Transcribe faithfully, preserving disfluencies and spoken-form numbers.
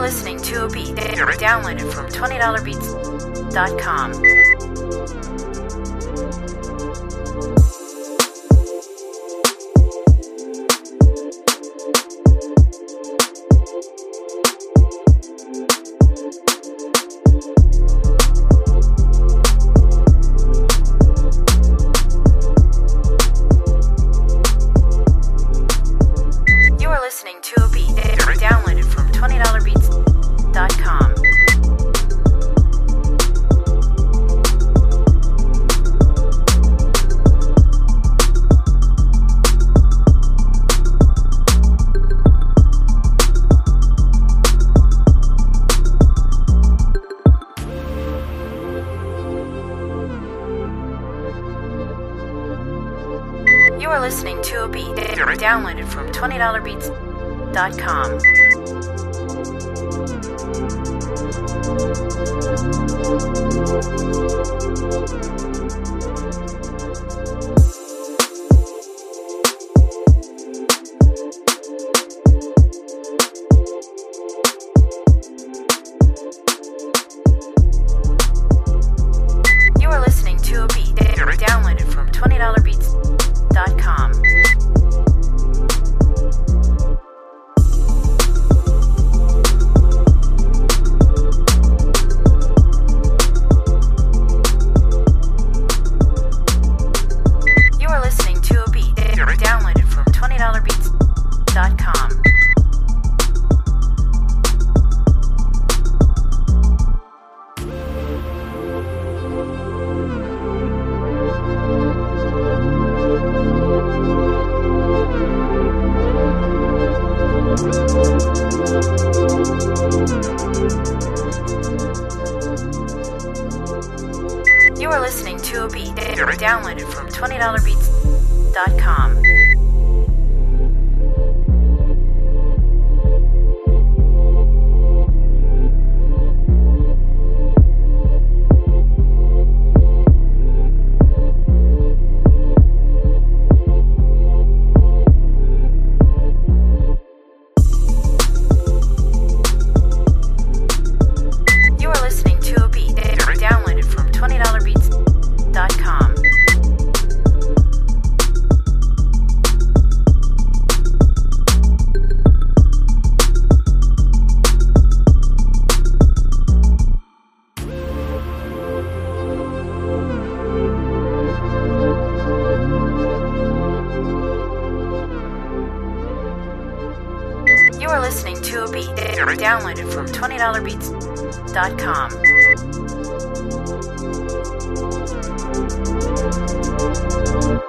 listening to a beat downloaded from twenty dollar beats dot com. Listening to a beat downloaded from twenty dollar beats dot com. You are listening to a beat downloaded from twenty dollar beats dot com. You are listening to a beat downloaded from twenty dollar beats dot com. Downloaded from twenty dollar beats dot com. You are listening to a beat downloaded from twenty dollar beats dot com. You are listening to a beat downloaded from twenty dollar beats dot com. You are listening to a beat downloaded from twenty dollar beats dot com.